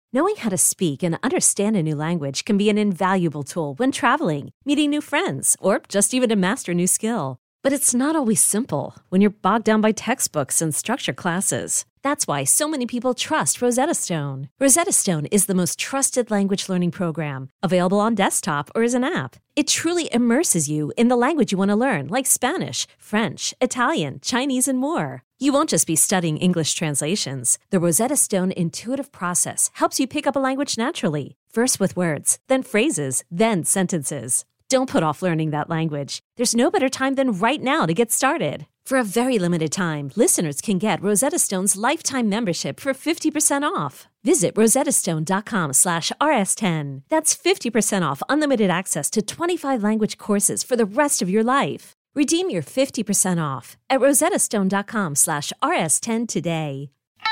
Knowing how to speak and understand a new language can be an invaluable tool when traveling, meeting new friends, or just even to master a new skill. But it's not always simple when you're bogged down by textbooks and structured classes. That's why so many people trust Rosetta Stone. Rosetta Stone is the most trusted language learning program, available on desktop or as an app. It truly immerses you in the language you want to learn, like Spanish, French, Italian, Chinese, and more. You won't just be studying English translations. The Rosetta Stone intuitive process helps you pick up a language naturally, first with words, then phrases, then sentences. Don't put off learning that language. There's no better time than right now to get started. For a very limited time, listeners can get Rosetta Stone's lifetime membership for 50% off. Visit rosettastone.com/rs10. That's 50% off unlimited access to 25 language courses for the rest of your life. Redeem your 50% off at rosettastone.com/rs10 today.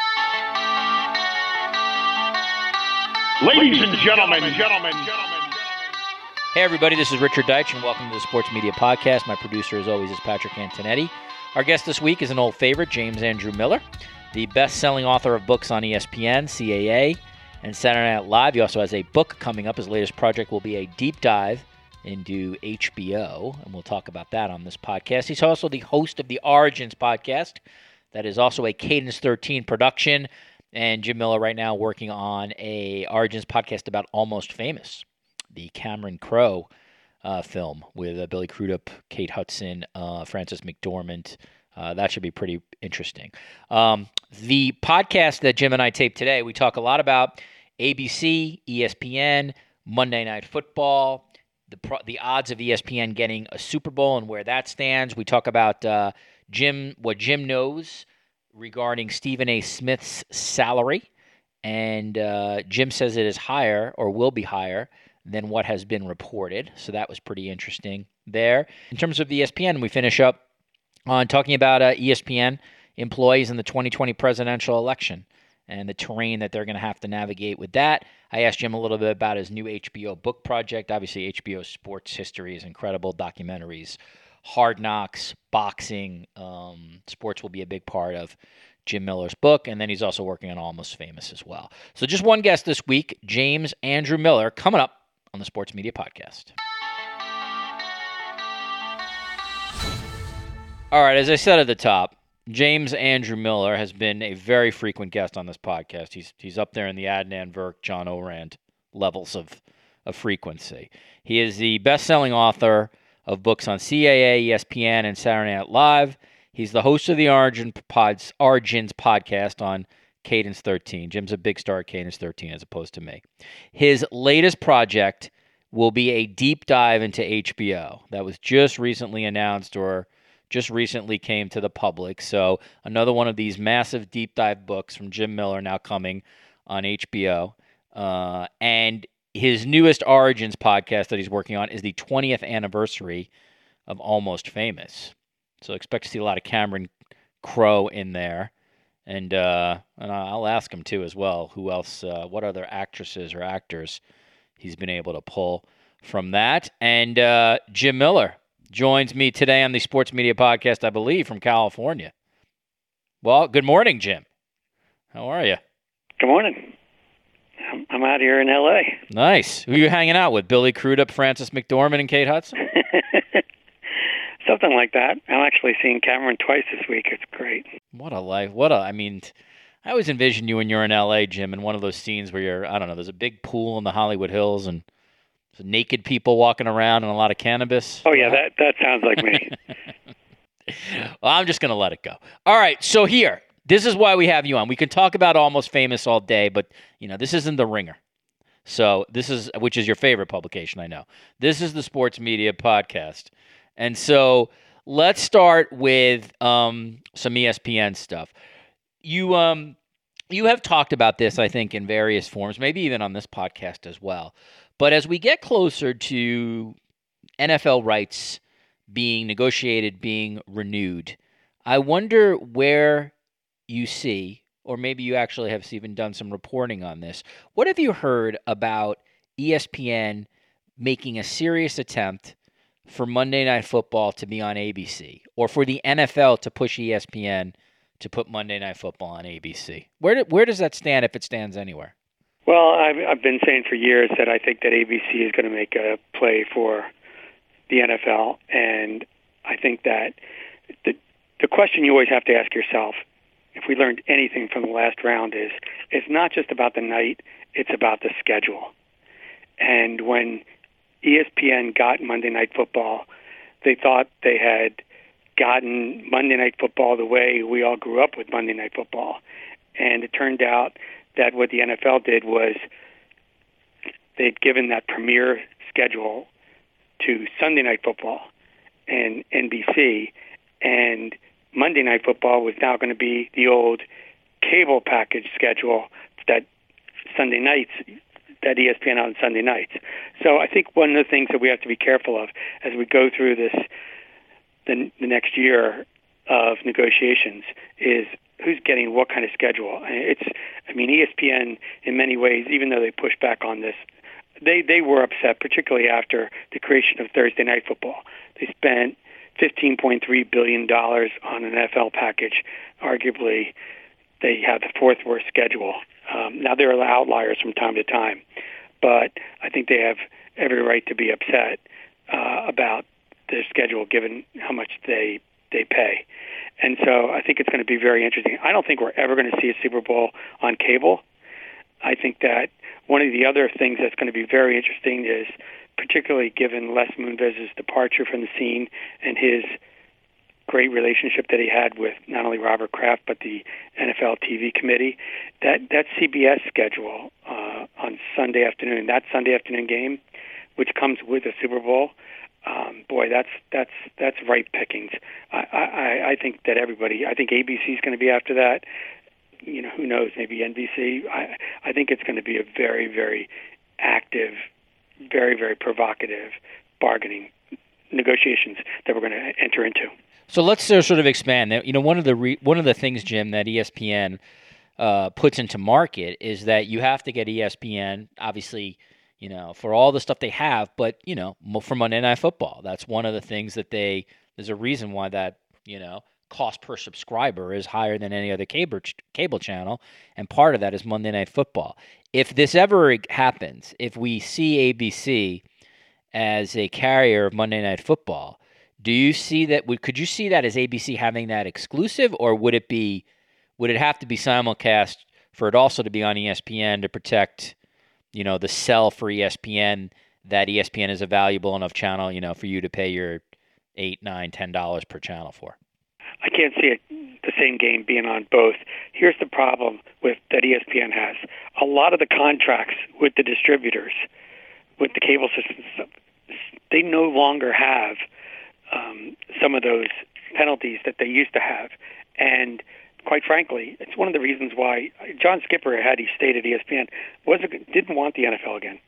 Ladies and gentlemen. Hey everybody, this is Richard Deitch and welcome to the Sports Media Podcast. My producer as always is Patrick Antonetti. Our guest this week is an old favorite, James Andrew Miller, the best-selling author of books on ESPN, CAA, and Saturday Night Live. He also has a book coming up. His latest project will be a deep dive into HBO, and we'll talk about that on this podcast. He's also the host of the Origins podcast. That is also a Cadence 13 production, and Jim Miller right now working on a Origins podcast about Almost Famous, the Cameron Crowe film with Billy Crudup, Kate Hudson, Frances McDormand. That should be pretty interesting. The podcast that Jim and I taped today, we talk a lot about ABC, ESPN, Monday Night Football, the odds of ESPN getting a Super Bowl and where that stands. We talk about what Jim knows regarding Stephen A. Smith's salary, and Jim says it is higher or will be higher than what has been reported. So that was pretty interesting there. In terms of ESPN, we finish up on talking about ESPN employees in the 2020 presidential election and the terrain that they're going to have to navigate with that. I asked Jim a little bit about his new HBO book project. Obviously, HBO sports history is incredible. Documentaries, Hard Knocks, boxing, sports will be a big part of Jim Miller's book, and then he's also working on Almost Famous as well. So just one guest this week, James Andrew Miller, coming up on the Sports Media Podcast. All right, as I said at the top, James Andrew Miller has been a very frequent guest on this podcast. He's up there in the Adnan Virk, John Orand levels of frequency. He is the best-selling author of books on CAA, ESPN, and Saturday Night Live. He's the host of the Origins podcast on Cadence 13. Jim's a big star at Cadence 13 as opposed to me. His latest project will be a deep dive into HBO. That was just recently announced or just recently came to the public. So another one of these massive deep dive books from Jim Miller now coming on HBO. And his newest Origins podcast that he's working on is the 20th anniversary of Almost Famous. So expect to see a lot of Cameron Crowe in there. And I'll ask him, too, as well, who else, what other actresses or actors he's been able to pull from that. And Jim Miller joins me today on the Sports Media Podcast, I believe, from California. Well, good morning, Jim. How are you? Good morning. I'm out here in L.A. Nice. Who are you hanging out with? Billy Crudup, Frances McDormand, and Kate Hudson? Something like that. I'm actually seeing Cameron twice this week. It's great. What a life. I always envision you when you're in L.A., Jim, in one of those scenes where there's a big pool in the Hollywood Hills and naked people walking around and a lot of cannabis. Oh, yeah, that sounds like me. Well, I'm just going to let it go. All right, so here, this is why we have you on. We can talk about Almost Famous all day, but, this isn't The Ringer. So which is your favorite publication, I know. This is the Sports Media Podcast. And so let's start with some ESPN stuff. You have talked about this, I think, in various forms, maybe even on this podcast as well. But as we get closer to NFL rights being negotiated, being renewed, I wonder where you see, or maybe you actually have even done some reporting on this. What have you heard about ESPN making a serious attempt for Monday Night Football to be on ABC, or for the NFL to push ESPN to put Monday Night Football on ABC? Where does that stand, if it stands anywhere? Well, I've been saying for years that I think that ABC is going to make a play for the NFL, and I think that the question you always have to ask yourself, if we learned anything from the last round, is it's not just about the night, it's about the schedule. And when ESPN got Monday Night Football, they thought they had gotten Monday Night Football the way we all grew up with Monday Night Football. And it turned out that what the NFL did was they'd given that premier schedule to Sunday Night Football and NBC, and Monday Night Football was now going to be the old cable package schedule that Sunday nights, that ESPN on Sunday nights. So I think one of the things that we have to be careful of as we go through this, the next year of negotiations, is who's getting what kind of schedule. ESPN in many ways, even though they pushed back on this, they were upset, particularly after the creation of Thursday Night Football. They spent $15.3 billion on an NFL package. Arguably, they have the fourth worst schedule. Now, there are outliers from time to time, but I think they have every right to be upset about their schedule given how much they pay. And so I think it's going to be very interesting. I don't think we're ever going to see a Super Bowl on cable. I think that one of the other things that's going to be very interesting is, particularly given Les Moonves's departure from the scene and his great relationship that he had with not only Robert Kraft but the NFL TV committee, that CBS schedule on Sunday afternoon, that Sunday afternoon game, which comes with a Super Bowl, that's ripe pickings. I think that I think ABC is going to be after that. Who knows? Maybe NBC. I think it's going to be a very, very active, very, very provocative bargaining negotiations that we're going to enter into. So let's sort of expand. One of the things, Jim, that ESPN puts into market is that you have to get ESPN, obviously, for all the stuff they have, but for Monday Night Football. That's one of the things that there's a reason why that cost per subscriber is higher than any other cable channel, and part of that is Monday Night Football. If this ever happens, if we see ABC as a carrier of Monday Night Football, do you see that? Could you see that as ABC having that exclusive, or would it have to be simulcast for it also to be on ESPN to protect, the sell for ESPN, that ESPN is a valuable enough channel, for you to pay your $8, $9, $10 per channel for? I can't see the same game being on both. Here's the problem that ESPN has. A lot of the contracts with the distributors, with the cable systems, they no longer have some of those penalties that they used to have. And quite frankly, it's one of the reasons why John Skipper, had he stayed at ESPN, didn't want the NFL again.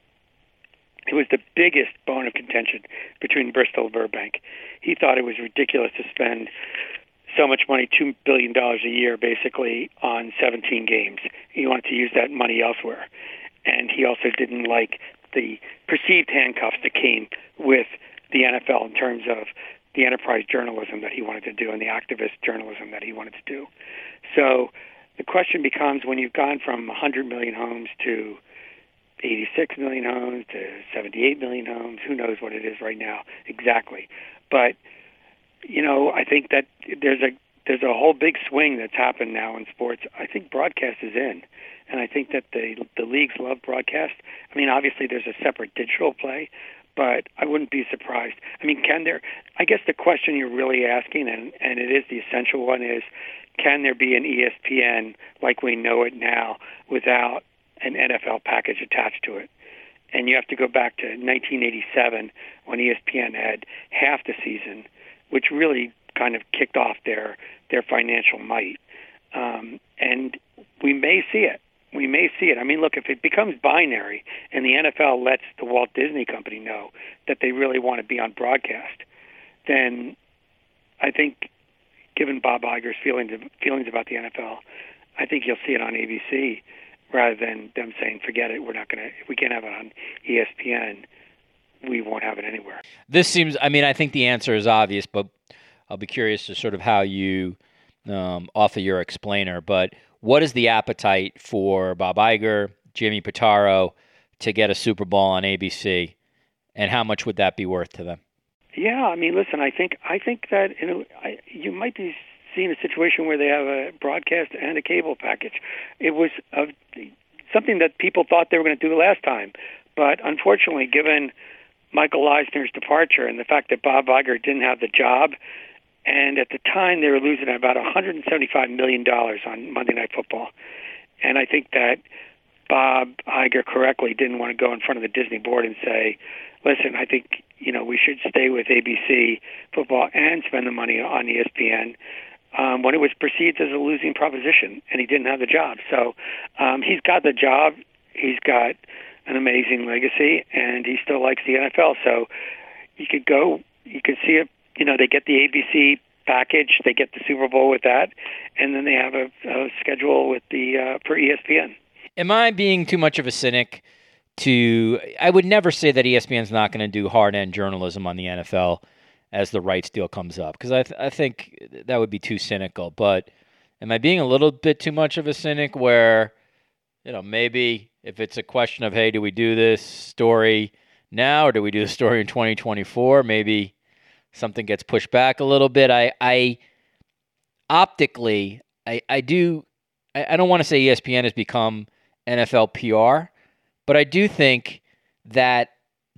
It was the biggest bone of contention between Bristol and Burbank. He thought it was ridiculous to spend so much money, $2 billion a year, basically, on 17 games. He wanted to use that money elsewhere. And he also didn't like the perceived handcuffs that came with the NFL in terms of the enterprise journalism that he wanted to do and the activist journalism that he wanted to do. So the question becomes, when you've gone from 100 million homes to 86 million homes to 78 million homes, who knows what it is right now exactly. But I think that there's a whole big swing that's happened now in sports. I think broadcast is in, and I think that the leagues love broadcast. Obviously there's a separate digital play, but I wouldn't be surprised. I guess the question you're really asking, and it is the essential one, is can there be an ESPN like we know it now without an NFL package attached to it? And you have to go back to 1987 when ESPN had half the season, which really kind of kicked off their financial might. And we may see it. We may see it. Look, if it becomes binary and the NFL lets the Walt Disney Company know that they really want to be on broadcast, then I think, given Bob Iger's feelings about the NFL, I think you'll see it on ABC rather than them saying, forget it, if we can't have it on ESPN, we won't have it anywhere. This seems, I think the answer is obvious, but I'll be curious to sort of how you offer your explainer. But what is the appetite for Bob Iger, Jimmy Pitaro to get a Super Bowl on ABC, and how much would that be worth to them? Yeah, I mean, listen, I think that you might be seeing a situation where they have a broadcast and a cable package. It was something that people thought they were going to do last time, but unfortunately, given Michael Eisner's departure and the fact that Bob Iger didn't have the job, and at the time they were losing about $175 million on Monday Night Football, and I think that Bob Iger correctly didn't want to go in front of the Disney board and say, listen, I think we should stay with ABC football and spend the money on ESPN when it was perceived as a losing proposition, and he didn't have the job. So he's got the job. He's got an amazing legacy, and he still likes the NFL. So you could see it. They get the ABC package, they get the Super Bowl with that, and then they have a schedule with for ESPN. Am I being too much of a cynic? I would never say that ESPN's not going to do hard-end journalism on the NFL as the rights deal comes up, because I think that would be too cynical. But am I being a little bit too much of a cynic where, maybe if it's a question of, hey, do we do this story now or do we do the story in 2024? Maybe something gets pushed back a little bit. I optically don't want to say ESPN has become NFL PR, but I do think that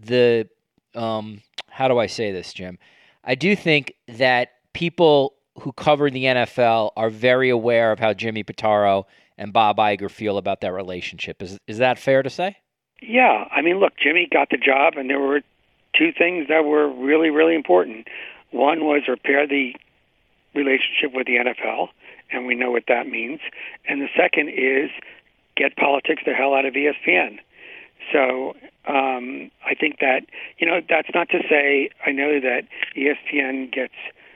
how do I say this, Jim? I do think that people who cover the NFL are very aware of how Jimmy Pitaro and Bob Iger feel about that relationship. Is that fair to say? Yeah. I mean, look, Jimmy got the job, and there were two things that were really, really important. One was repair the relationship with the NFL, and we know what that means. And the second is get politics the hell out of ESPN. So I think that, that's not to say, I know that ESPN gets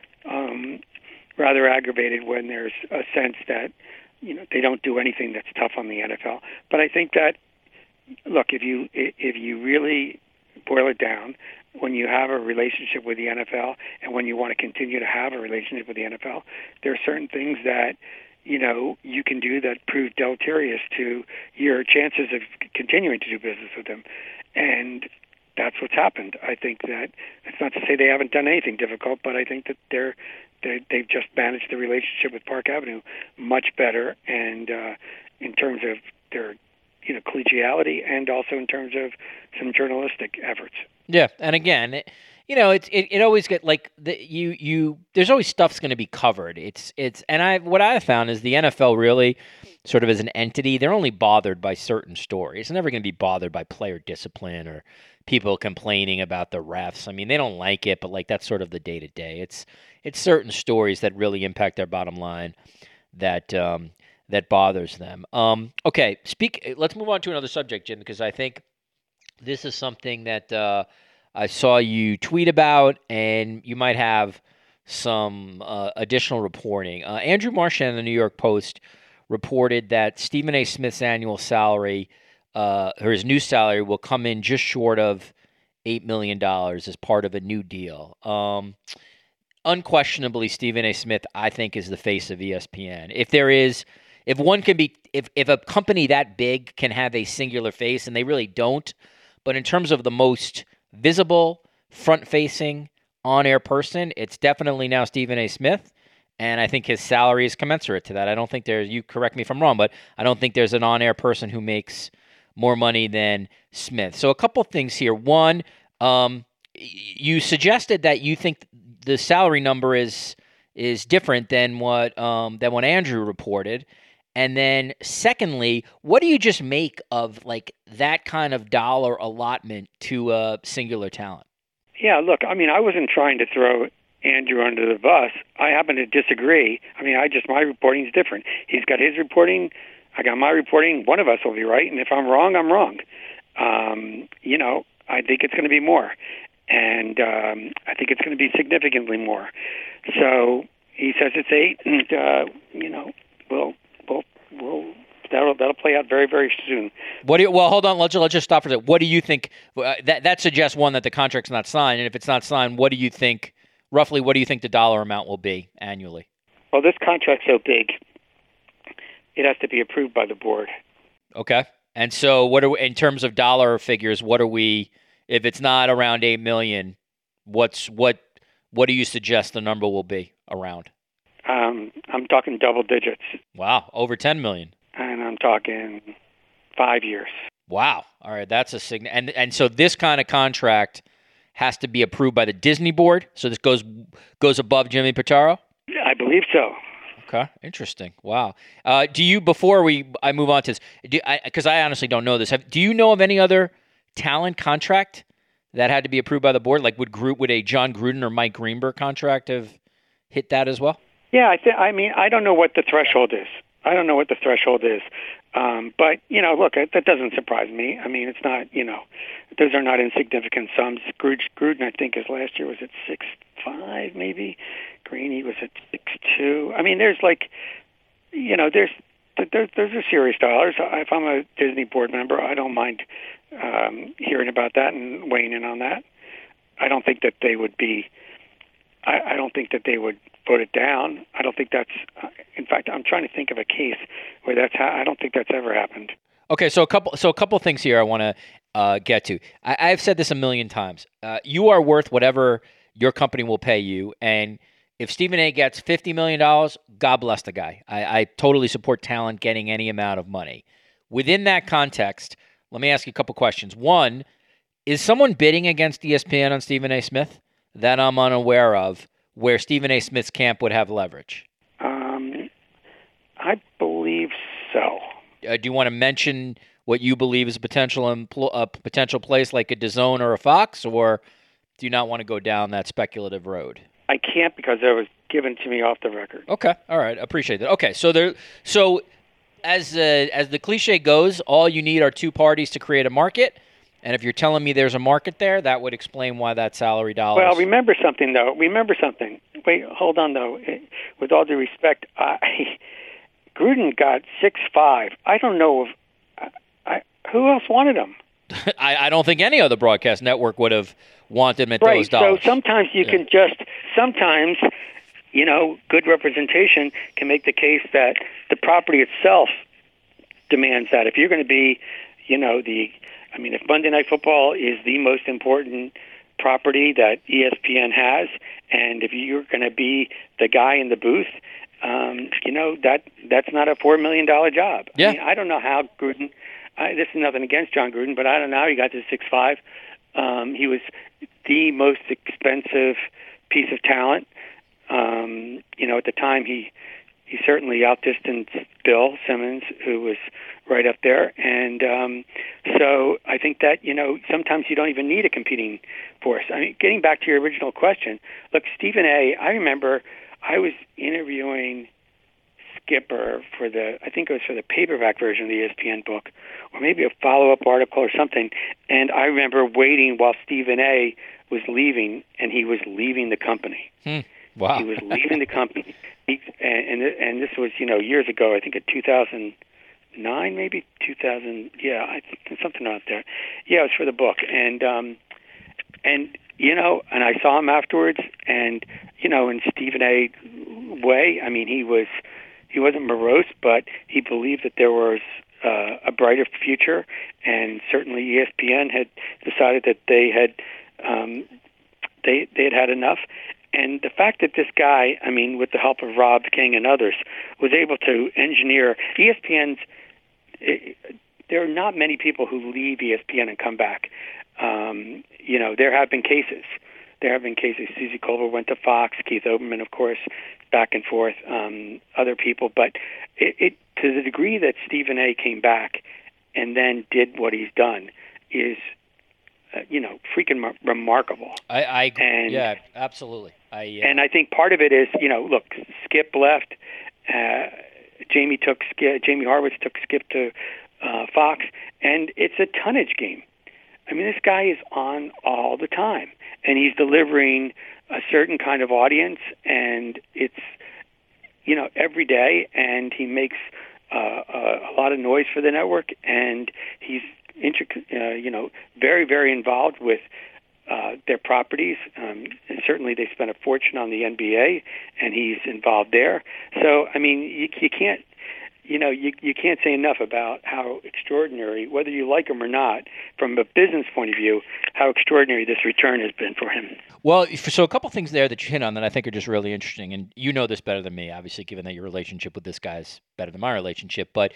rather aggravated when there's a sense that, they don't do anything that's tough on the NFL. But I think that, look, if you really boil it down, when you have a relationship with the NFL and when you want to continue to have a relationship with the NFL, there are certain things that, you can do that prove deleterious to your chances of continuing to do business with them. And that's what's happened. I think that it's not to say they haven't done anything difficult, but I think that they've just managed the relationship with Park Avenue much better, and in terms of their collegiality and also in terms of some journalistic efforts. Yeah, and again, it always get like there's always stuff's going to be covered. What I have found is the NFL really sort of as an entity, they're only bothered by certain stories. They're never going to be bothered by player discipline or people complaining about the refs. I mean, they don't like it, but like that's sort of the day to day. It's certain stories that really impact their bottom line that bothers them. Okay, let's move on to another subject, Jim, because I think this is something that I saw you tweet about, and you might have some additional reporting. Andrew Marchand in the New York Post reported that Stephen A. Smith's annual salary, or his new salary, will come in just short of $8 million as part of a new deal. Unquestionably, Stephen A. Smith, I think, is the face of ESPN. If a company that big can have a singular face, and they really don't, but in terms of the most visible, front-facing, on-air person, it's definitely now Stephen A. Smith, and I think his salary is commensurate to that. I don't think you correct me if I'm wrong, but I don't think there's an on-air person who makes more money than Smith. So a couple things here. One, you suggested that you think the salary number is different than what Andrew reported. And then secondly, what do you just make of like that kind of dollar allotment to a singular talent? Yeah, look, I mean, I wasn't trying to throw Andrew under the bus. I happen to disagree. I mean, my reporting is different. He's got his reporting. I got my reporting. One of us will be right. And if I'm wrong, I'm wrong. I think it's going to be more. And I think it's going to be significantly more. So he says it's 8, and, that'll play out very, very soon. Well, hold on. Let's just stop for a second. What do you think? That suggests, one, that the contract's not signed. And if it's not signed, what do you think the dollar amount will be annually? Well, this contract's so big, it has to be approved by the board. Okay. And so, in terms of dollar figures? What are we? If it's not around $8 million, what do you suggest the number will be around? I'm talking double digits. Wow, over 10 million. And I'm talking 5 years. Wow. All right, that's a and so this kind of contract has to be approved by the Disney board. So this goes above Jimmy Pitaro? I believe so. Okay, interesting. Wow. Do you, before I move on to this, because I honestly don't know this, do you know of any other talent contract that had to be approved by the board? Like would a John Gruden or Mike Greenberg contract have hit that as well? Yeah, I don't know what the threshold is. But, look, that doesn't surprise me. I mean, it's not, those are not insignificant sums. Gruden, I think, his last year was at 6.5, maybe. Greeny was at 6.2. I mean, there's those are serious dollars. If I'm a Disney board member, I don't mind hearing about that and weighing in on that. I don't think that they would be. I don't think that they would vote it down. I don't think that's. In fact, I'm trying to think of a case where I don't think that's ever happened. Okay, so a couple things here I want to get to. I've said this a million times. You are worth whatever your company will pay you, and if Stephen A. gets $50 million, God bless the guy. I totally support talent getting any amount of money. Within that context, let me ask you a couple questions. One, is someone bidding against ESPN on Stephen A. Smith that I'm unaware of, where Stephen A. Smith's camp would have leverage? I believe so. Do you want to mention what you believe is a potential place like a DAZN or a Fox, or do you not want to go down that speculative road? I can't because it was given to me off the record. Okay, all right, appreciate that. Okay, so as the cliche goes, all you need are two parties to create a market. And if you're telling me there's a market there, that would explain why that salary dollars. Well, remember something. Wait, hold on, though. With all due respect, Gruden got 6.5. I don't know who else wanted him. I don't think any other broadcast network would have wanted him at those dollars. So sometimes sometimes, good representation can make the case that the property itself demands that. If you're going to be, if Monday Night Football is the most important property that ESPN has, and if you're going to be the guy in the booth, that's not a $4 million job. Yeah. I mean, I don't know how Gruden. This is nothing against John Gruden, but I don't know how he got to 6.5. He was the most expensive piece of talent. At the time, he certainly outdistanced Bill Simmons, who was right up there. And so I think that, sometimes you don't even need a competing force. I mean, getting back to your original question, look, Stephen A., I remember I was interviewing Skipper for the paperback version of the ESPN book, or maybe a follow-up article or something. And I remember waiting while Stephen A. was leaving, and he was leaving the company. Wow. He was leaving the company. And this was, years ago, I think in 2009, maybe 2000. Yeah, I think something out there. Yeah, it was for the book. And I saw him afterwards, and, in Stephen A. way, I mean, he wasn't morose, but he believed that there was a brighter future, and certainly ESPN had decided that they had had enough. And the fact that this guy, I mean, with the help of Rob King and others, was able to engineer ESPN's. There are not many people who leave ESPN and come back. There have been cases. Suzy Kolber went to Fox. Keith Olbermann, of course, back and forth. Other people, but it to the degree that Stephen A. came back and then did what he's done is, freaking remarkable. Yeah, absolutely. And I think part of it is, look, Skip left. Jamie Horowitz took Skip to Fox, and it's a tonnage game. I mean, this guy is on all the time, and he's delivering a certain kind of audience, and it's, every day, and he makes a lot of noise for the network, and he's very, very involved with their properties. Certainly, they spent a fortune on the NBA, and he's involved there. So, I mean, you can't. you can't say enough about how extraordinary, whether you like him or not, from a business point of view, how extraordinary this return has been for him. Well, so a couple things there that you hit on that I think are just really interesting, and you know this better than me, obviously, given that your relationship with this guy is better than my relationship. But,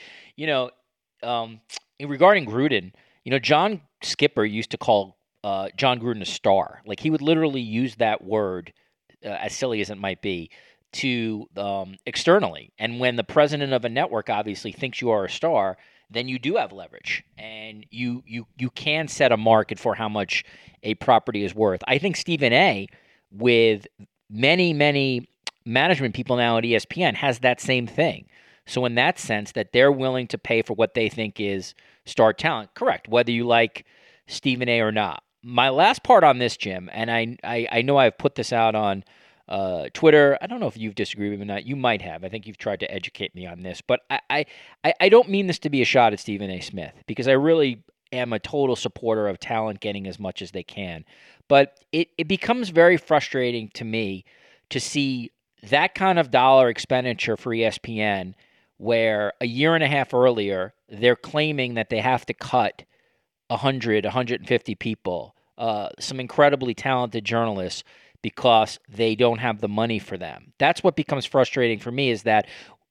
regarding Gruden, John Skipper used to call John Gruden a star. Like, he would literally use that word, as silly as it might be, to externally. And when the president of a network obviously thinks you are a star, then you do have leverage, and you can set a market for how much a property is worth. I think Stephen A., with many management people now at ESPN, has that same thing. So in that sense, that they're willing to pay for what they think is star talent, correct, whether you like Stephen A. or not. My last part on this, Jim, and I know I've put this out on Twitter. I don't know if you've disagreed with me or not. You might have. I think you've tried to educate me on this. But I don't mean this to be a shot at Stephen A. Smith, because I really am a total supporter of talent getting as much as they can. But it becomes very frustrating to me to see that kind of dollar expenditure for ESPN, where a year and a half earlier, they're claiming that they have to cut 100, 150 people, some incredibly talented journalists, because they don't have the money for them. That's what becomes frustrating for me, is that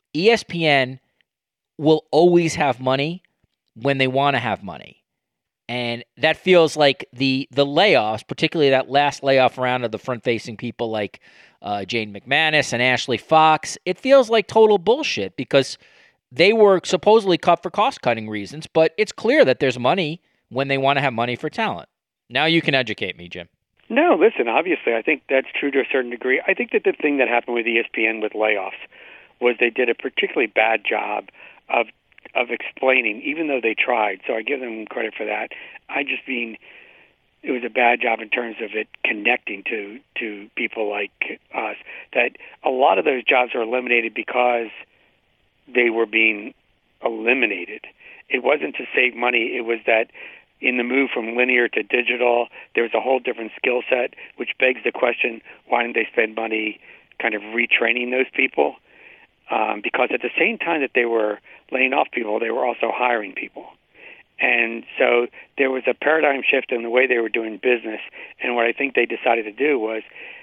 ESPN will always have money when they want to have money. And that feels like the layoffs, particularly that last layoff round of the front-facing people like Jane McManus and Ashley Fox, it feels like total bullshit, because they were supposedly cut for cost-cutting reasons, but it's clear that there's money when they want to have money for talent. Now you can educate me, Jim. No, listen, obviously, I think that's true to a certain degree. I think that the thing that happened with ESPN with layoffs was they did a particularly bad job of explaining, even though they tried. So I give them credit for that. I just mean it was a bad job in terms of it connecting to people like us, that a lot of those jobs are eliminated because they were being eliminated. It wasn't to save money. It was that in the move from linear to digital, there was a whole different skill set, which begs the question, why didn't they spend money kind of retraining those people? Because at the same time that they were laying off people, they were also hiring people. And so there was a paradigm shift in the way they were doing business. And what I think they decided to do was,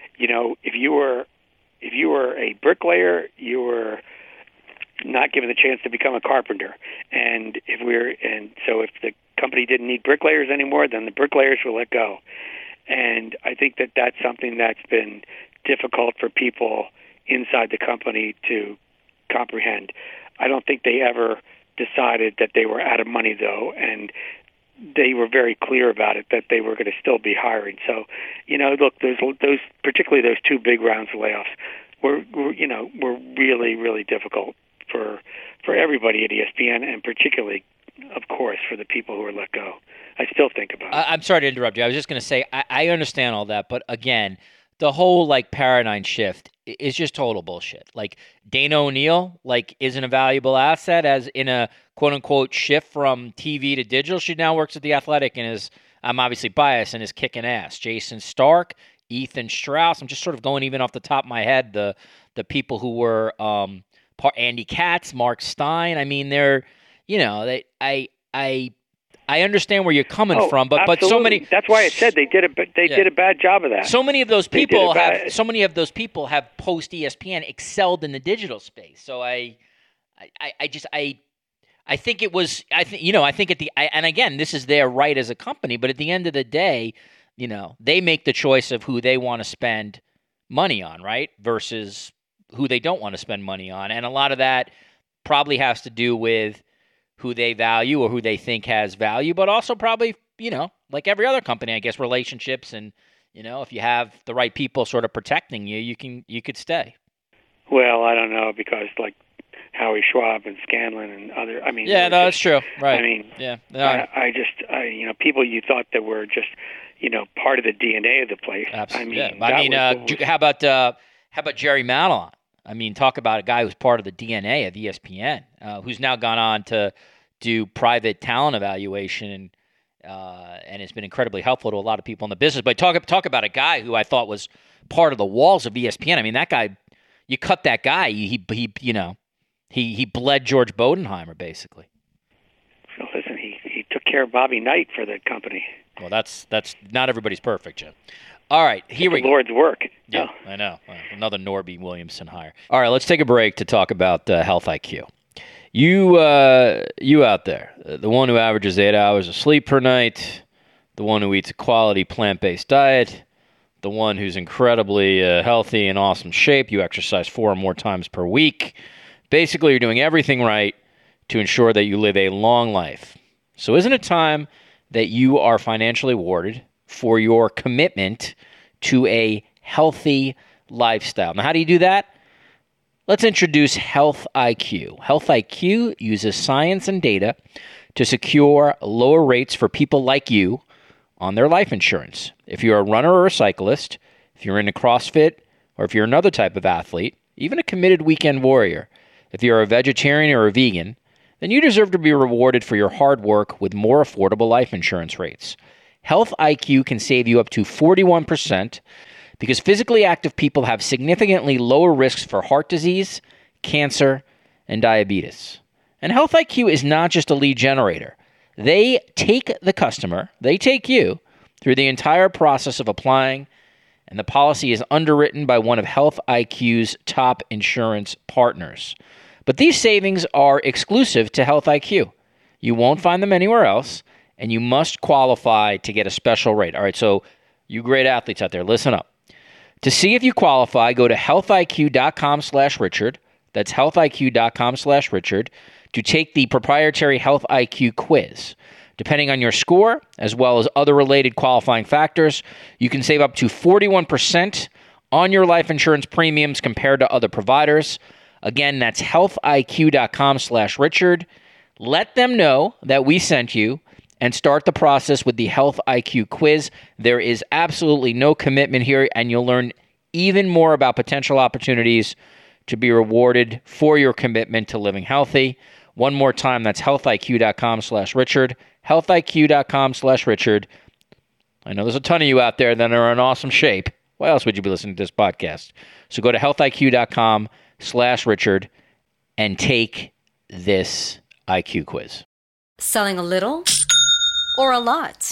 if you were a bricklayer, you were not given the chance to become a carpenter. And so if the company didn't need bricklayers anymore, then the bricklayers were let go. And I think that that's something that's been difficult for people inside the company to comprehend. I don't think they ever decided that they were out of money, though, and they were very clear about it, that they were going to still be hiring. So, look, those particularly those two big rounds of layoffs were really, really difficult for everybody at ESPN, and particularly, of course, for the people who were let go. I still think about it. I'm sorry to interrupt you. I was just going to say, I understand all that, but again, the whole paradigm shift is just total bullshit. Like, Dana O'Neill isn't a valuable asset as in a quote unquote shift from TV to digital. She now works at The Athletic and is, I'm obviously biased, and is kicking ass. Jason Stark, Ethan Strauss. I'm just sort of going even off the top of my head, the people who were Andy Katz, Mark Stein. I mean, they're, I understand where you're coming from, but so many. That's why I said they did a bad job of that. So many of those people have post ESPN excelled in the digital space. So I think it was. I think and again, this is their right as a company, but at the end of the day, they make the choice of who they want to spend money on, right, versus who they don't want to spend money on, and a lot of that probably has to do with who they value or who they think has value, but also probably, like every other company, I guess, relationships, and, if you have the right people sort of protecting you, you could stay. Well, I don't know, because like Howie Schwab and Scanlon and other, that's true. Right. People you thought that were just, part of the DNA of the place. Absolutely. How about Jerry Madelon? I mean, talk about a guy who's part of the DNA of ESPN, who's now gone on to do private talent evaluation and has been incredibly helpful to a lot of people in the business. But talk about a guy who I thought was part of the walls of ESPN. I mean, that guy, you cut that guy, he He bled George Bodenheimer, basically. So listen, he took care of Bobby Knight for the company. Well, that's not everybody's perfect, Jim. All right, here we go. Lord's work. Yeah, I know. Another Norby Williamson hire. All right, let's take a break to talk about Health IQ. You out there, the one who averages 8 hours of sleep per night, the one who eats a quality plant-based diet, the one who's incredibly healthy and awesome shape. You exercise 4 or more times per week. Basically, you're doing everything right to ensure that you live a long life. So isn't it time that you are financially rewarded for your commitment to a healthy lifestyle? Now, how do you do that? Let's introduce Health IQ. Health IQ uses science and data to secure lower rates for people like you on their life insurance. If you're a runner or a cyclist, if you're into CrossFit, or if you're another type of athlete, even a committed weekend warrior, if you're a vegetarian or a vegan, then you deserve to be rewarded for your hard work with more affordable life insurance rates. Health IQ can save you up to 41% because physically active people have significantly lower risks for heart disease, cancer, and diabetes. And Health IQ is not just a lead generator. They take the customer, they take you, through the entire process of applying, and the policy is underwritten by one of Health IQ's top insurance partners. But these savings are exclusive to Health IQ. You won't find them anywhere else, and you must qualify to get a special rate. All right, so you great athletes out there, listen up. To see if you qualify, go to healthiq.com/Richard. That's healthiq.com/Richard to take the proprietary Health IQ quiz. Depending on your score, as well as other related qualifying factors, you can save up to 41% on your life insurance premiums compared to other providers. Again, that's healthiq.com/Richard. Let them know that we sent you and start the process with the Health IQ quiz. There is absolutely no commitment here, and you'll learn even more about potential opportunities to be rewarded for your commitment to living healthy. One more time, that's healthiq.com/Richard, healthiq.com/Richard. I know there's a ton of you out there that are in awesome shape. Why else would you be listening to this podcast? So go to healthiq.com/Richard and take this IQ quiz. Selling a little or a lot?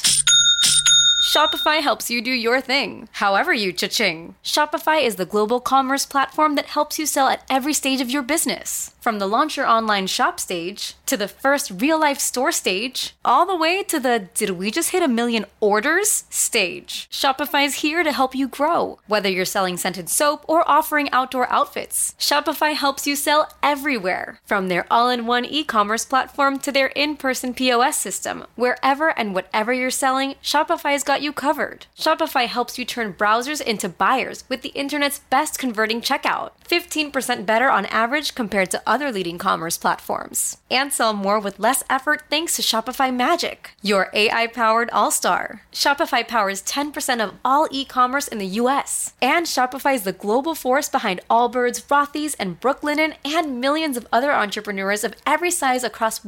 Shopify helps you do your thing, however you cha-ching. Shopify is the global commerce platform that helps you sell at every stage of your business. From the launch your online shop stage, to the first real-life store stage, all the way to the did we just hit 1 million orders stage. Shopify is here to help you grow. Whether you're selling scented soap or offering outdoor outfits, Shopify helps you sell everywhere. From their all-in-one e-commerce platform to their in-person POS system, wherever and whatever you're selling, Shopify's got you covered. Shopify helps you turn browsers into buyers with the internet's best converting checkout. 15% better on average compared to other leading commerce platforms. And sell more with less effort thanks to Shopify Magic, your AI-powered all-star. Shopify powers 10% of all e-commerce in the US. And Shopify is the global force behind Allbirds, Rothy's, and Brooklinen, and millions of other entrepreneurs of every size across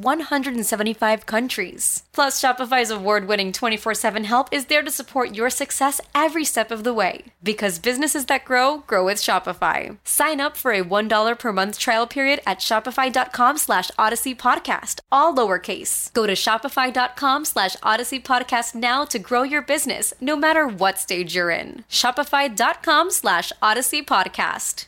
175 countries. Plus, Shopify's award-winning 24/7 help is there to support your success every step of the way. Because businesses that grow, grow with Shopify. Sign up for a $1 per month trial period at shopify.com/Odyssey Podcast, all lowercase. Go to shopify.com/Odyssey Podcast now to grow your business, no matter what stage you're in. Shopify.com/Odyssey Podcast.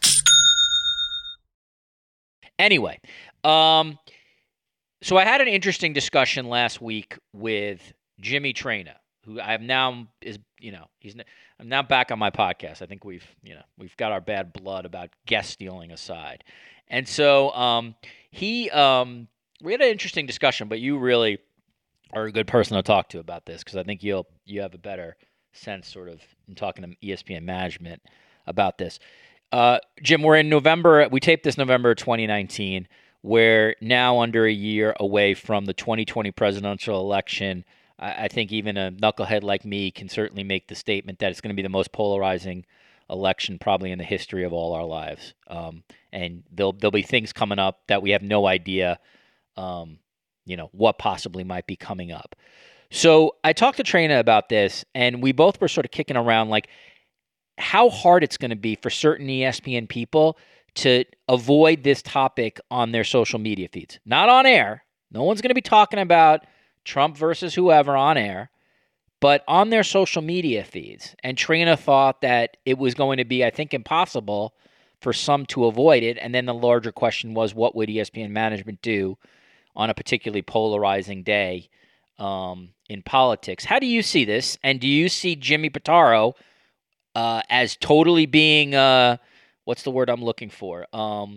Anyway, so I had an interesting discussion last week with Jimmy Traina, who I'm now I'm now back on my podcast. I think we've got our bad blood about guest stealing aside. And so we had an interesting discussion, but you really are a good person to talk to about this because I think you have a better sense sort of in talking to ESPN management about this. Jim, we're in November. We taped this November 2019. We're now under a year away from the 2020 presidential election. I think even a knucklehead like me can certainly make the statement that it's going to be the most polarizing election probably in the history of all our lives. And there'll be things coming up that we have no idea, what possibly might be coming up. So I talked to Traina about this, and we both were sort of kicking around like how hard it's going to be for certain ESPN people to avoid this topic on their social media feeds. Not on air. No one's going to be talking about Trump versus whoever on air, but on their social media feeds. And Trina thought that it was going to be, I think, impossible for some to avoid it. And then the larger question was, what would ESPN management do on a particularly polarizing day in politics? How do you see this? And do you see Jimmy Pitaro as totally being, what's the word I'm looking for?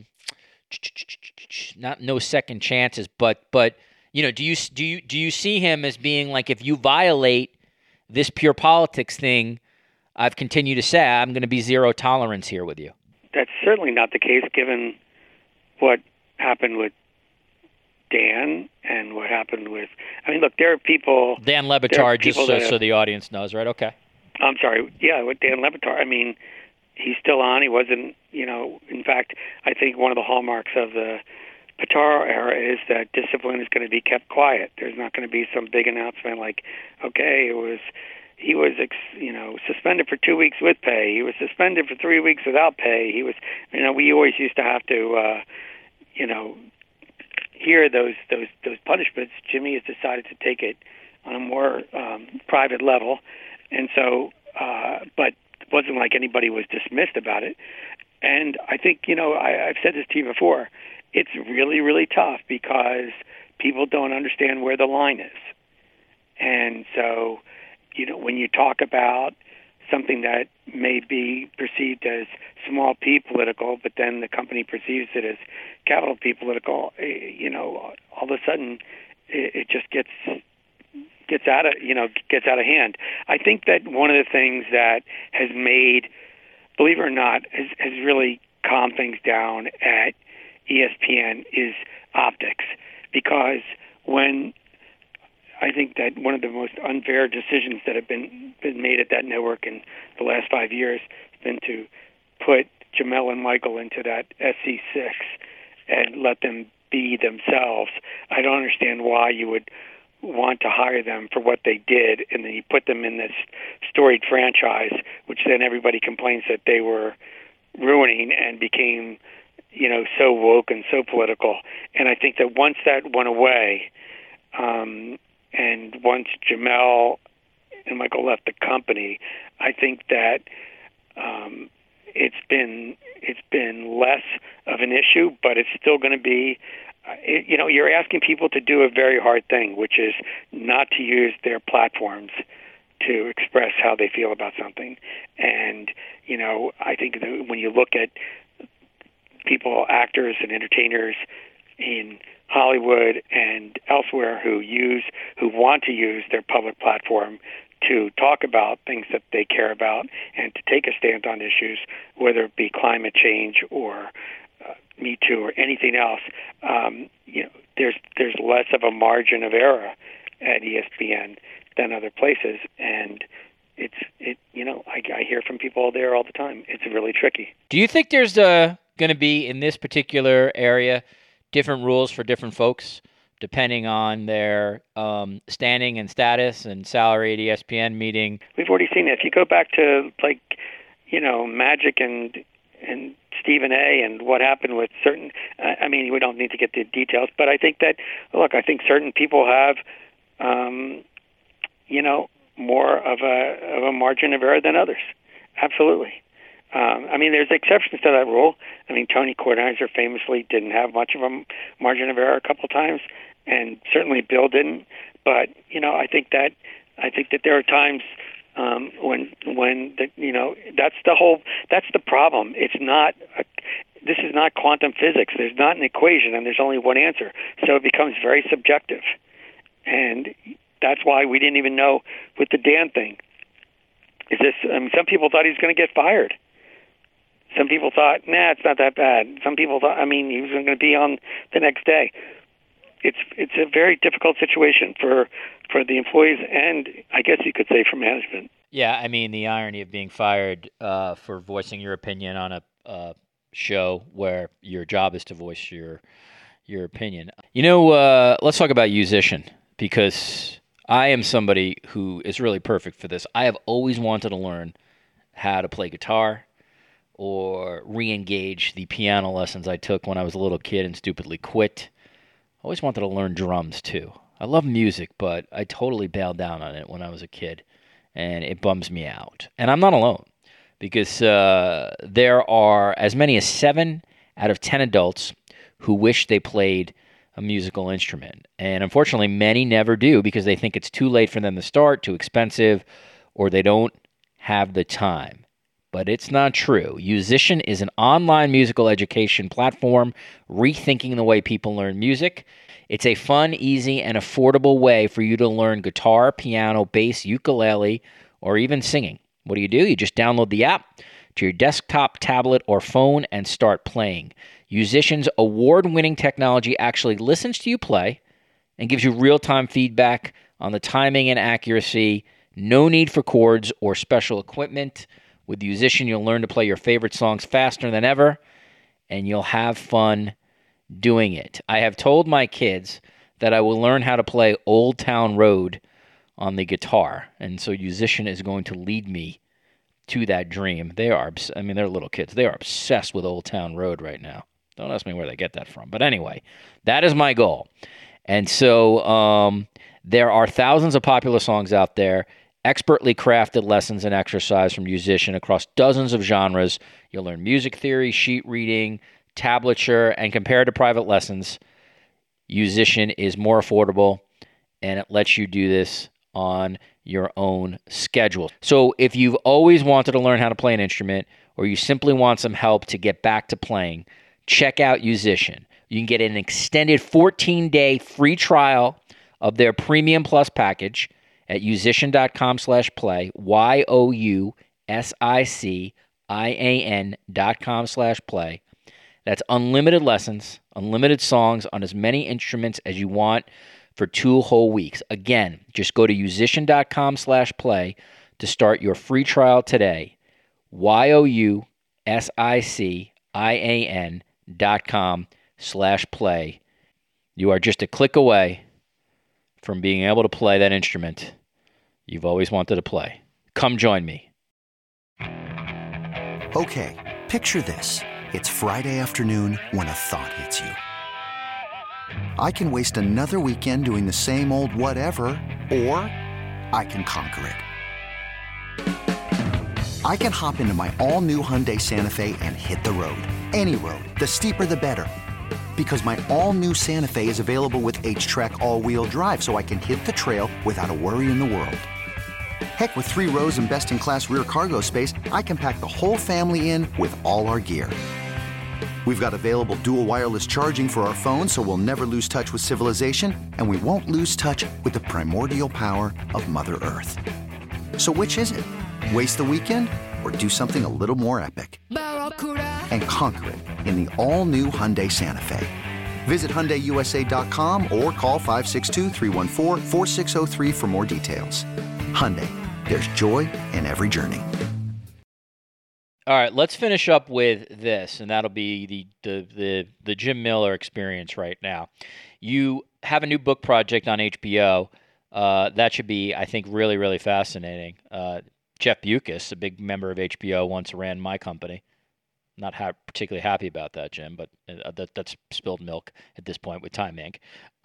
Not no second chances, but you know, do you see him as being like, if you violate this pure politics thing, I've continued to say I'm going to be zero tolerance here with you? That's certainly not the case, given what happened with Dan and what happened with. I mean, look, there are people. Dan Le Batard, just so the audience knows, right? Okay. I'm sorry. Yeah, with Dan Le Batard. I mean, he's still on. He wasn't. You know, in fact, I think one of the hallmarks of the Pitaro era is that discipline is going to be kept quiet. There's not going to be some big announcement like, okay, he was suspended for 2 weeks with pay. He was suspended for 3 weeks without pay. He was, we always used to have to, hear those punishments. Jimmy has decided to take it on a more private level, and so, but it wasn't like anybody was dismissed about it. And I think, I've said this to you before. It's really, really tough because people don't understand where the line is. And so, when you talk about something that may be perceived as small p political, but then the company perceives it as capital P political, all of a sudden it just gets out of hand. I think that one of the things that has made, believe it or not, has really calmed things down at ESPN is optics, because when I think that one of the most unfair decisions that have been made at that network in the last 5 years has been to put Jamel and Michael into that SC6 and let them be themselves. I don't understand why you would want to hire them for what they did, and then you put them in this storied franchise, which then everybody complains that they were ruining and became, so woke and so political. And I think that once that went away, and once Jamel and Michael left the company, I think that it's been less of an issue, but it's still going to be. You're asking people to do a very hard thing, which is not to use their platforms to express how they feel about something. And I think that when you look at people, actors and entertainers in Hollywood and elsewhere who want to use their public platform to talk about things that they care about and to take a stand on issues, whether it be climate change or Me Too or anything else, there's less of a margin of error at ESPN than other places, and I hear from people there all the time. It's really tricky. Do you think there's going to be, in this particular area, different rules for different folks depending on their standing and status and salary at ESPN? Meeting, we've already seen it. If you go back to Magic and Stephen A. and what happened with certain, we don't need to get the details, but I think that, I think certain people have, more of a margin of error than others. Absolutely. There's exceptions to that rule. Tony Kornheiser famously didn't have much of a margin of error a couple of times, and certainly Bill didn't. But I think that there are times when that's the problem. This is not quantum physics. There's not an equation, and there's only one answer. So it becomes very subjective, and that's why we didn't even know with the Dan thing. Some people thought he was going to get fired. Some people thought, it's not that bad. Some people thought, he was going to be on the next day. It's a very difficult situation for the employees, and I guess you could say for management. Yeah, the irony of being fired for voicing your opinion on a show where your job is to voice your opinion. Let's talk about musician, because I am somebody who is really perfect for this. I have always wanted to learn how to play guitar or re-engage the piano lessons I took when I was a little kid and stupidly quit. I always wanted to learn drums too. I love music, but I totally bailed down on it when I was a kid, and it bums me out. And I'm not alone, because there are as many as 7 out of 10 adults who wish they played a musical instrument. And unfortunately, many never do because they think it's too late for them to start, too expensive, or they don't have the time. But it's not true. Yousician is an online musical education platform rethinking the way people learn music. It's a fun, easy, and affordable way for you to learn guitar, piano, bass, ukulele, or even singing. What do? You just download the app to your desktop, tablet, or phone and start playing. Yousician's award-winning technology actually listens to you play and gives you real-time feedback on the timing and accuracy. No need for chords or special equipment. With Yousician, you'll learn to play your favorite songs faster than ever, and you'll have fun doing it. I have told my kids that I will learn how to play Old Town Road on the guitar, and so Yousician is going to lead me to that dream. They're little kids. They are obsessed with Old Town Road right now. Don't ask me where they get that from. But anyway, that is my goal. And so there are thousands of popular songs out there, expertly crafted lessons and exercise from Yousician across dozens of genres. You'll learn music theory, sheet reading, tablature, and compared to private lessons, Yousician is more affordable, and it lets you do this on your own schedule. So if you've always wanted to learn how to play an instrument, or you simply want some help to get back to playing, check out Yousician. You can get an extended 14-day free trial of their Premium Plus package at yousician.com/play, YOUSICIAN.com/play. That's unlimited lessons, unlimited songs on as many instruments as you want for 2 whole weeks. Again, just go to yousician.com/play to start your free trial today. YOUSICIAN.com/play. You are just a click away from being able to play that instrument you've always wanted to play. Come join me. Okay, picture this. It's Friday afternoon when a thought hits you. I can waste another weekend doing the same old whatever, or I can conquer it. I can hop into my all-new Hyundai Santa Fe and hit the road. Any road. The steeper, the better. Because my all-new Santa Fe is available with H-Track all-wheel drive, so I can hit the trail without a worry in the world. Heck, with 3 rows and best-in-class rear cargo space, I can pack the whole family in with all our gear. We've got available dual wireless charging for our phones, so we'll never lose touch with civilization, and we won't lose touch with the primordial power of Mother Earth. So which is it? Waste the weekend or do something a little more epic and conquer it in the all-new Hyundai Santa Fe. Visit HyundaiUSA.com or call 562-314-4603 for more details. Hyundai, there's joy in every journey. All right, let's finish up with this, and that'll be the Jim Miller experience right now. You have a new book project on HBO. That should be, I think, really, really fascinating. Jeff Bewkes, a big member of HBO, once ran my company. Not particularly happy about that, Jim, but that's spilled milk at this point with Time Inc.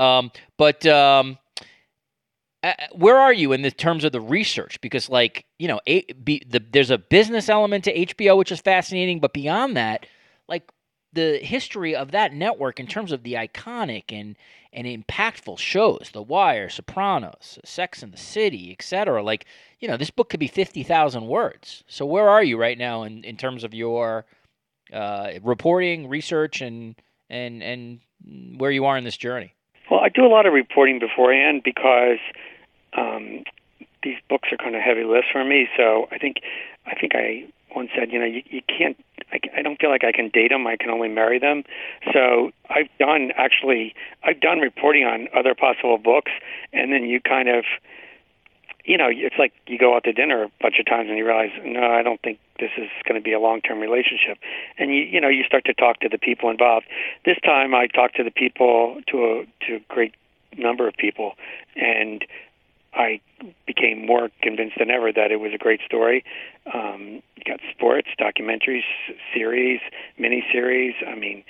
Where are you in the terms of the research? Because, there's a business element to HBO, which is fascinating, but beyond that, the history of that network in terms of the iconic and impactful shows, The Wire, Sopranos, Sex and the City, etc. This book could be 50,000 words. So where are you right now in terms of your reporting, research, and where you are in this journey? Well, I do a lot of reporting beforehand because these books are kind of heavy lifts for me. So I think I once said, you can't. I don't feel like I can date them. I can only marry them. So I've done reporting on other possible books, and then you kind of, it's like you go out to dinner a bunch of times and you realize, no, I don't think this is going to be a long-term relationship. And you start to talk to the people involved. This time I talked to the people, to a great number of people, and I became more convinced than ever that it was a great story. You got sports, documentaries, series, miniseries. I mean,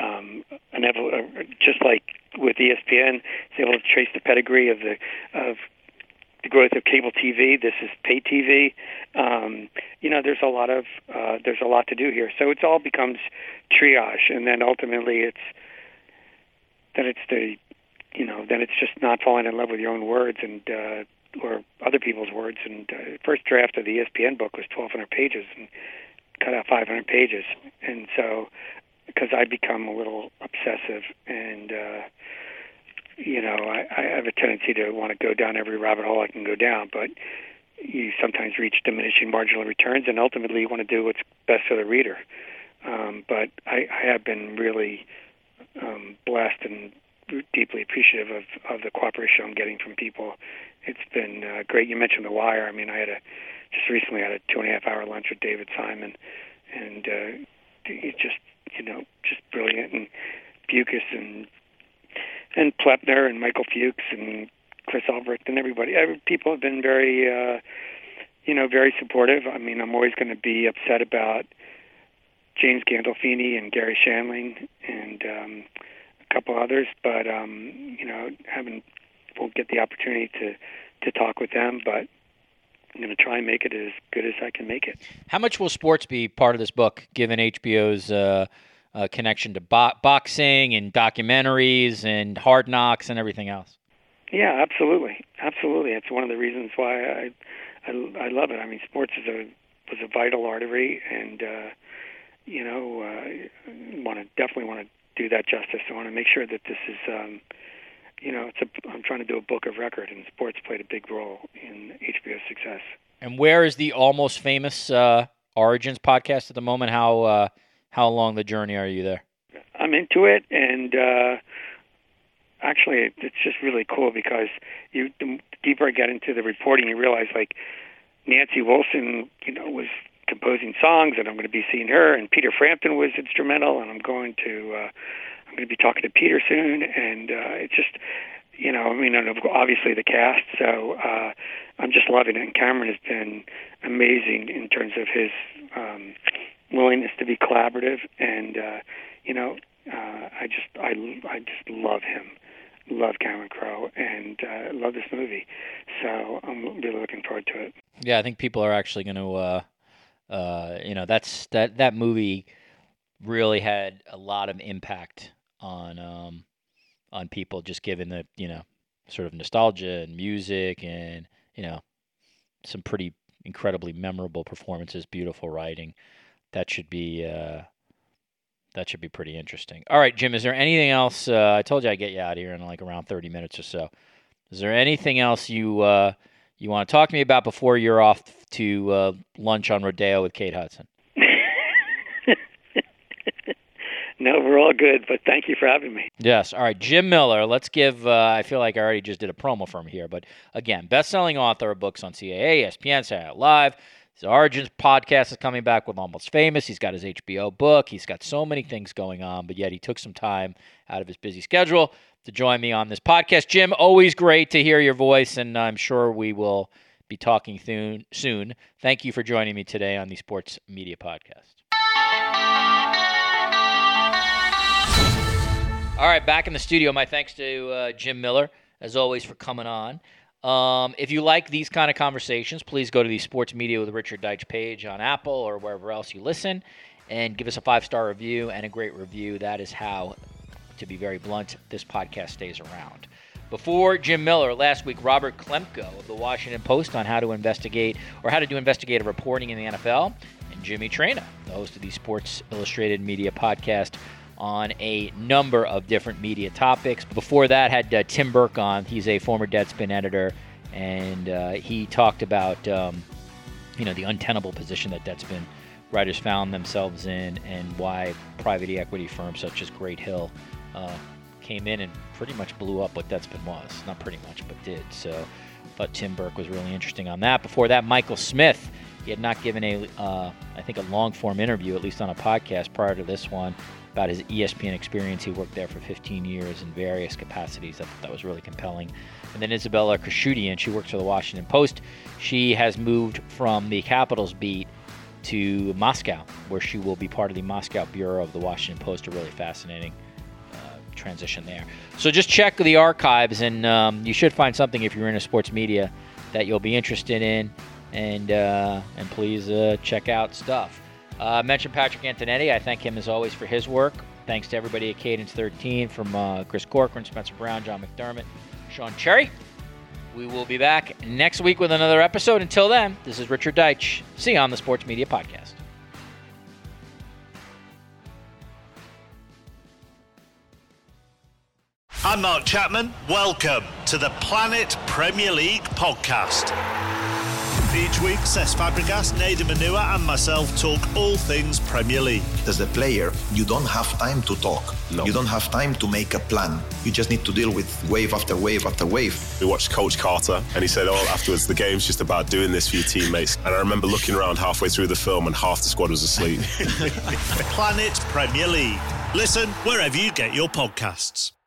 just like with ESPN, it's able to trace the pedigree of the growth of cable TV. This is pay TV. There's a lot to do here. So it all becomes triage, and then ultimately it's just not falling in love with your own words and or other people's words. And the first draft of the ESPN book was 1,200 pages, and cut out 500 pages. And so, because I become a little obsessive, and I have a tendency to want to go down every rabbit hole I can go down, but you sometimes reach diminishing marginal returns, and ultimately you want to do what's best for the reader. But I have been really blessed and deeply appreciative of the cooperation I'm getting from people. It's been great. You mentioned The Wire. I mean, just recently had a 2.5-hour lunch with David Simon, and it's just brilliant, and Bucus and Plepner and Michael Fuchs and Chris Albrecht and everybody. People have been very, very supportive. I mean, I'm always going to be upset about James Gandolfini and Gary Shandling and a couple others, but won't get the opportunity to talk with them, but I'm going to try and make it as good as I can make it. How much will sports be part of this book, given HBO's connection to boxing and documentaries and Hard Knocks and everything else? Yeah, absolutely. It's one of the reasons why I love it. I mean, sports was a vital artery, and definitely want to do that justice. I want to make sure that this is, I'm trying to do a book of record, and sports played a big role in HBO's success. And where is the Almost Famous Origins podcast at the moment? How along the journey are you there? I'm into it, and actually, it's just really cool because the deeper I get into the reporting, you realize like Nancy Wilson, was composing songs, and I'm going to be seeing her, and Peter Frampton was instrumental, and I'm going to be talking to Peter soon, and it's just, obviously the cast, so I'm just loving it. And Cameron has been amazing in terms of his willingness to be collaborative, and I just love him, love Cameron Crowe, and love this movie. So I'm really looking forward to it. Yeah, I think people are actually going to, that movie really had a lot of impact on people, just given the sort of nostalgia and music and some pretty incredibly memorable performances, beautiful writing. That should be pretty interesting. All right, Jim, is there anything else? I told you I'd get you out of here in like around 30 minutes or so. Is there anything else you want to talk to me about before you're off to lunch on Rodeo with Kate Hudson? No, we're all good, but thank you for having me. Yes. All right, Jim Miller. Let's give, I feel like I already just did a promo for him here, but again, best-selling author of books on CAA, ESPN, Saturday Night Live. His Origins podcast is coming back with Almost Famous. He's got his HBO book. He's got so many things going on, but yet he took some time out of his busy schedule to join me on this podcast. Jim, always great to hear your voice, and I'm sure we will be talking soon. Thank you for joining me today on the Sports Media Podcast. All right, back in the studio. My thanks to Jim Miller, as always, for coming on. If you like these kind of conversations, please go to the Sports Media with Richard Deitsch page on Apple or wherever else you listen and give us a 5-star review and a great review. That is how, to be very blunt, this podcast stays around. Before Jim Miller, last week, Robert Klemko of the Washington Post on how to do investigative reporting in the NFL, and Jimmy Traina, the host of the Sports Illustrated Media podcast, on a number of different media topics. Before that, had Tim Burke on. He's a former Deadspin editor, and he talked about the untenable position that Deadspin writers found themselves in, and why private equity firms such as Great Hill came in and pretty much blew up what Deadspin was. Not pretty much, but did. So I thought Tim Burke was really interesting on that. Before that, Michael Smith. He had not given a long-form interview, at least on a podcast prior to this one, about his ESPN experience. He worked there for 15 years in various capacities. I thought that was really compelling. And then Isabella Khurshudyan, she works for the Washington Post. She has moved from the Capitals beat to Moscow, where she will be part of the Moscow bureau of the Washington Post. A really fascinating transition there. So just check the archives, and you should find something if you're into sports media that you'll be interested in, and please check out stuff. I mentioned Patrick Antonetti. I thank him as always for his work. Thanks to everybody at Cadence 13, from Chris Corcoran, Spencer Brown, John McDermott, Sean Cherry. We will be back next week with another episode. Until then, this is Richard Deitsch. See you on the Sports Media Podcast. I'm Mark Chapman. Welcome to the Planet Premier League podcast. Each week, Cesc Fabregas, Nader Manua and myself talk all things Premier League. As a player, you don't have time to talk. No. You don't have time to make a plan. You just need to deal with wave after wave after wave. We watched Coach Carter, and he said, afterwards, the game's just about doing this for your teammates. And I remember looking around halfway through the film and half the squad was asleep. Planet Premier League. Listen wherever you get your podcasts.